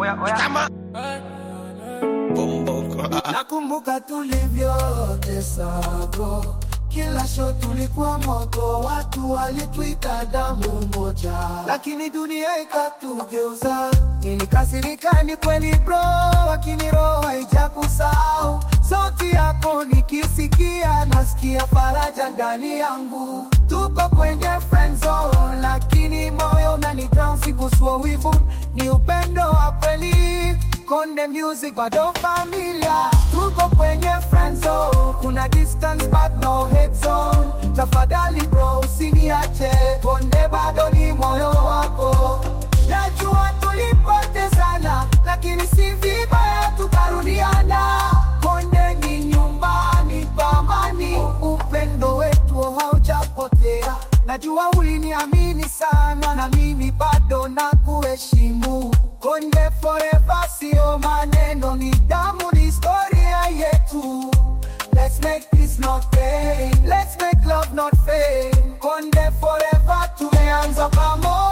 Kama nakumbuka tulivyotesana, kila show tulikuwa moto, watu walituita damu moja, lakini dunia ikatugeuza. Nilikasirika ni kweli bro, lakini roho haijakusahau. Sauti yako nikisikia, nasikia faraja ndani yangu. Tuko kwenye friend zone, lakini moyo unanidrown. Siguswa wivu, ni upendo wa kweli. Konde Music bado familia. Tuko kwenye friend zone, kuna distance but no hate zone. Tafadhali bro usiniache, Konde bado ni moyo wako. Najua tulipotezana, lakini si vibaya tukarudiana. Konde ni nyumbani pamani, upendo wetu haujapotea. Najua uliniamini sana, na mimi bado nakuheshimu. Konde forever, sio maneno, ni damu, ni historia yetu. Let's make this not pain, let's make love not fame. Konde forever, tumeanza pamoja.